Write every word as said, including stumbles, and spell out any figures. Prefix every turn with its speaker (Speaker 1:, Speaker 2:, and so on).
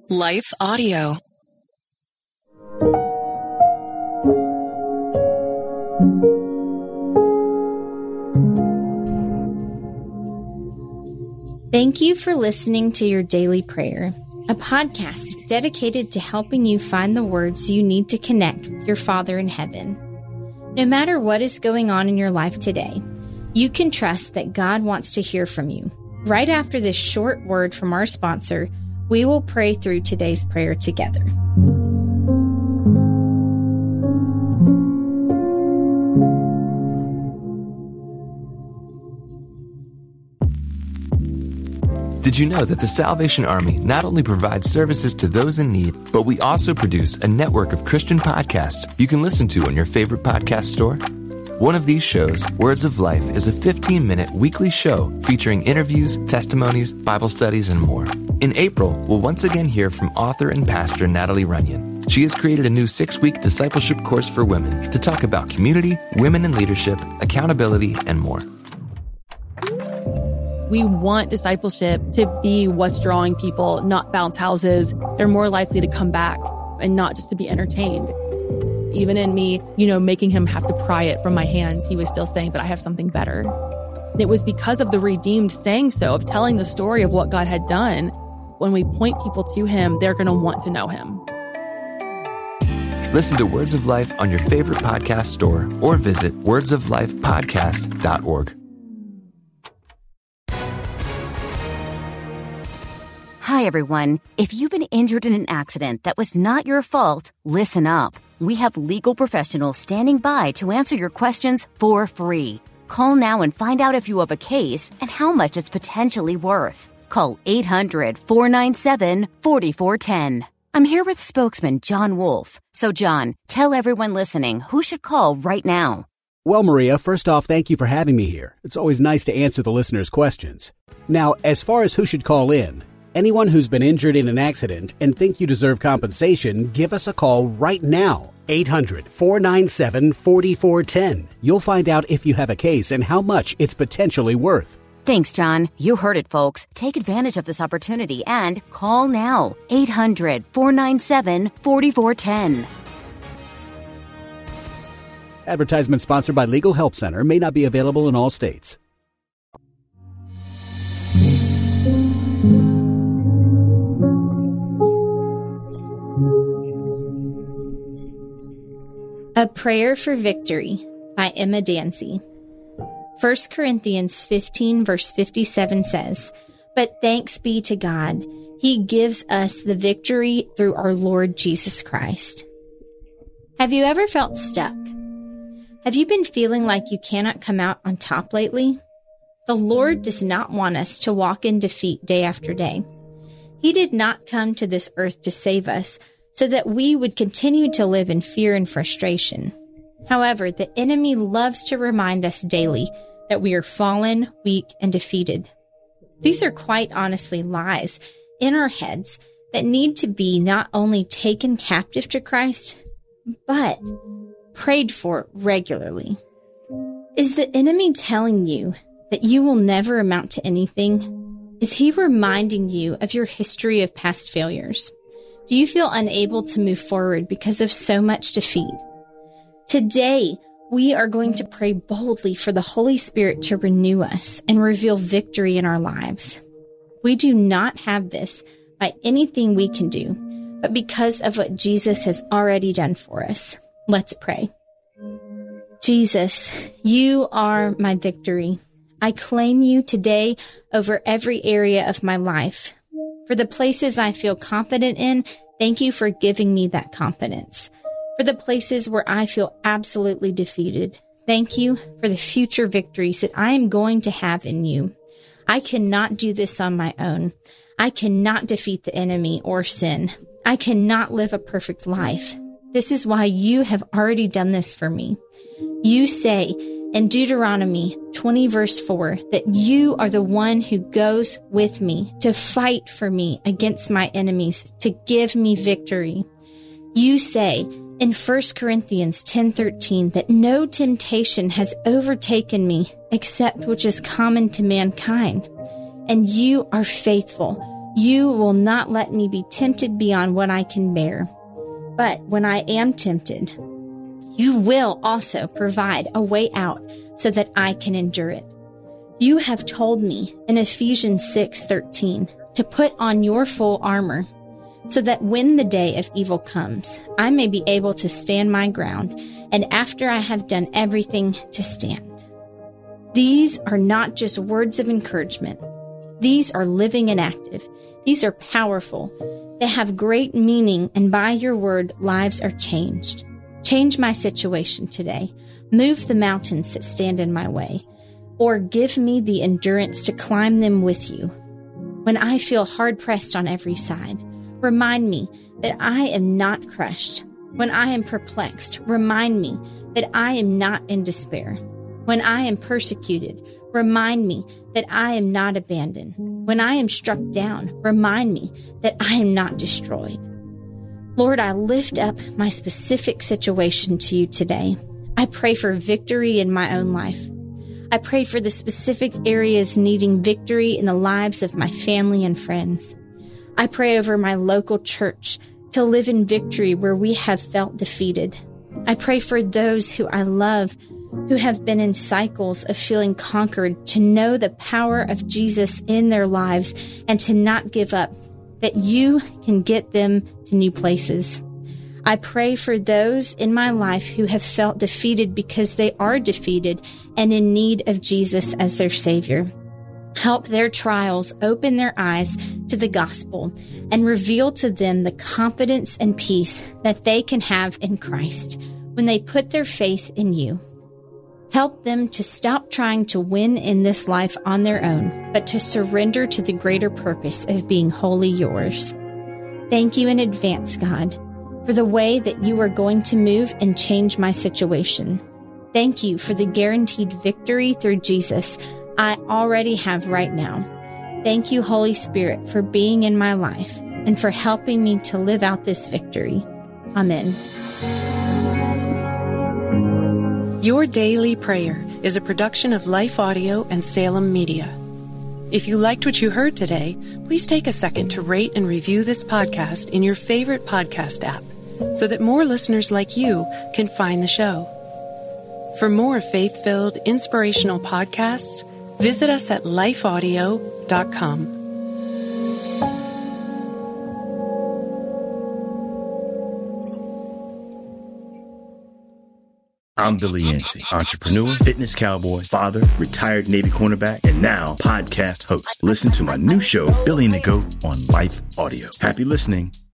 Speaker 1: Life Audio.
Speaker 2: Thank you for listening to Your Daily Prayer, a podcast dedicated to helping you find the words you need to connect with your Father in heaven. No matter what is going on in your life today, you can trust that God wants to hear from you. Right after this short word from our sponsor, we will pray through today's prayer together.
Speaker 3: Did you know that the Salvation Army not only provides services to those in need, but we also produce a network of Christian podcasts you can listen to on your favorite podcast store? One of these shows, Words of Life, is a fifteen-minute weekly show featuring interviews, testimonies, Bible studies, and more. In April, we'll once again hear from author and pastor Natalie Runyon. She has created a new six-week discipleship course for women to talk about community, women in leadership, accountability, and more.
Speaker 4: We want discipleship to be what's drawing people, not bounce houses. They're more likely to come back and not just to be entertained. Even in me, you know, making him have to pry it from my hands, he was still saying, but I have something better. And it was because of the redeemed saying so, of telling the story of what God had done. When we point people to him, they're going to want to know him.
Speaker 3: Listen to Words of Life on your favorite podcast store or visit words of life podcast dot org.
Speaker 5: Hi, everyone. If you've been injured in an accident that was not your fault, listen up. We have legal professionals standing by to answer your questions for free. Call now and find out if you have a case and how much it's potentially worth. Call eight hundred, four nine seven, four four one zero. I'm here with spokesman John Wolf. So, John, tell everyone listening who should call right now.
Speaker 6: Well, Maria, first off, thank you for having me here. It's always nice to answer the listeners' questions. Now, as far as who should call in, anyone who's been injured in an accident and think you deserve compensation, give us a call right now. eight hundred, four nine seven, four four one zero. You'll find out if you have a case and how much it's potentially worth.
Speaker 5: Thanks, John. You heard it, folks. Take advantage of this opportunity and call now. eight hundred, four nine seven, four four one zero.
Speaker 6: Advertisement sponsored by Legal Help Center. May not be available in all states.
Speaker 2: A Prayer for Victory by Emma Dancy. First Corinthians fifteen verse fifty-seven says, "But thanks be to God, He gives us the victory through our Lord Jesus Christ." Have you ever felt stuck? Have you been feeling like you cannot come out on top lately? The Lord does not want us to walk in defeat day after day. He did not come to this earth to save us so that we would continue to live in fear and frustration. However, the enemy loves to remind us daily that we are fallen, weak, and defeated. These are quite honestly lies in our heads that need to be not only taken captive to Christ, but prayed for regularly. Is the enemy telling you that you will never amount to anything? Is he reminding you of your history of past failures? Do you feel unable to move forward because of so much defeat? Today, we are going to pray boldly for the Holy Spirit to renew us and reveal victory in our lives. We do not have this by anything we can do, but because of what Jesus has already done for us. Let's pray. Jesus, you are my victory. I claim you today over every area of my life. For the places I feel confident in, thank you for giving me that confidence. For the places where I feel absolutely defeated, thank you for the future victories that I am going to have in you. I cannot do this on my own. I cannot defeat the enemy or sin. I cannot live a perfect life. This is why you have already done this for me. You say in Deuteronomy twenty verse four that you are the one who goes with me to fight for me against my enemies, to give me victory. You say in First Corinthians ten thirteen that no temptation has overtaken me except which is common to mankind. And you are faithful. You will not let me be tempted beyond what I can bear. But when I am tempted, you will also provide a way out so that I can endure it. You have told me in Ephesians six thirteen to put on your full armor so that when the day of evil comes, I may be able to stand my ground, and after I have done everything, to stand. These are not just words of encouragement. These are living and active. These are powerful. They have great meaning, and by your word, lives are changed. Change my situation today. Move the mountains that stand in my way, or give me the endurance to climb them with you. When I feel hard-pressed on every side, remind me that I am not crushed. When I am perplexed, remind me that I am not in despair. When I am persecuted, remind me that I am not abandoned. When I am struck down, remind me that I am not destroyed. Lord, I lift up my specific situation to you today. I pray for victory in my own life. I pray for the specific areas needing victory in the lives of my family and friends. I pray over my local church to live in victory where we have felt defeated. I pray for those who I love who have been in cycles of feeling conquered to know the power of Jesus in their lives and to not give up, that you can get them to new places. I pray for those in my life who have felt defeated because they are defeated and in need of Jesus as their Savior. Help their trials open their eyes to the gospel and reveal to them the confidence and peace that they can have in Christ when they put their faith in you. Help them to stop trying to win in this life on their own, but to surrender to the greater purpose of being wholly yours. Thank you in advance, God, for the way that you are going to move and change my situation. Thank you for the guaranteed victory through Jesus I already have right now. Thank you, Holy Spirit, for being in my life and for helping me to live out this victory. Amen.
Speaker 1: Your Daily Prayer is a production of Life Audio and Salem Media. If you liked what you heard today, please take a second to rate and review this podcast in your favorite podcast app so that more listeners like you can find the show. For more faith-filled, inspirational podcasts, visit us at life audio dot com.
Speaker 7: I'm Billy Yancey, entrepreneur, fitness cowboy, father, retired Navy cornerback, and now podcast host. Listen to my new show, Billy and the Goat, on Life Audio. Happy listening.